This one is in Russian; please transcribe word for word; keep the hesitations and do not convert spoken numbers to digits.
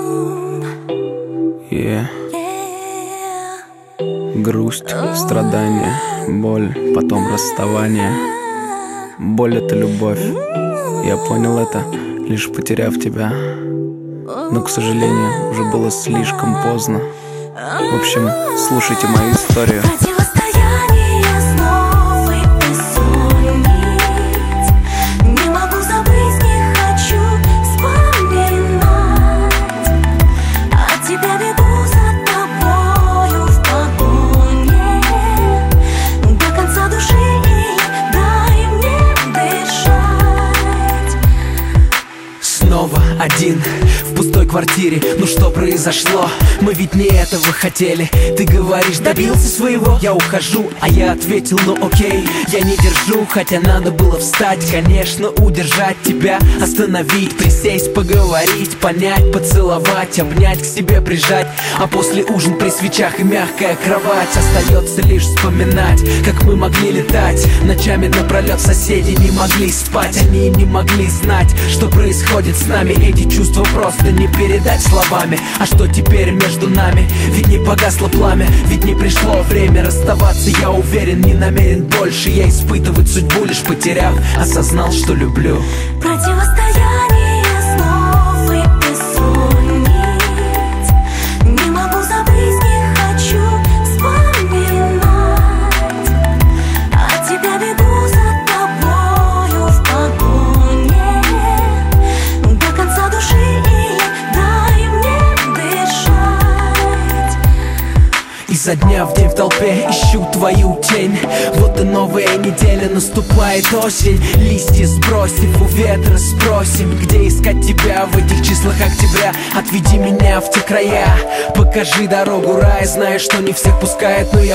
Yeah. Грусть, страдания, боль, потом расставание. Боль — это любовь. Я понял это, лишь потеряв тебя. Но, к сожалению, уже было слишком поздно. В общем, слушайте мою историю. Снова один в пустой квартире. Ну что произошло? Мы ведь не этого хотели. Ты говоришь, добился своего, я ухожу. А я ответил, ну окей, я не держу. Хотя надо было встать, конечно, удержать тебя, остановить, присесть, поговорить, понять, поцеловать, обнять, к себе прижать. А после ужин при свечах и мягкая кровать. Остается лишь вспоминать, как мы могли летать. Ночами напролет соседи не могли спать. Они не могли знать, что происходит с нами. Эти чувства просто не передать словами. А что теперь между нами? Ведь не погасло пламя, ведь не пришло время расставаться. Я уверен, не намерен больше я испытывать судьбу, лишь потеряв, осознал, что люблю. Противостояние снов и бессонниц. Не могу забыть, не хочу вспоминать. От тебя бегу за тобою в погоне. До конца души и дай мне дышать. Изо дня в день в толпе ищу твою тень. Вот и новая неделя, наступает осень. Листья сбросив, у ветра спросим, где искать тебя в этих числах октября. Отведи меня в те края, покажи дорогу рая. Знаю, что не всех пускает, но я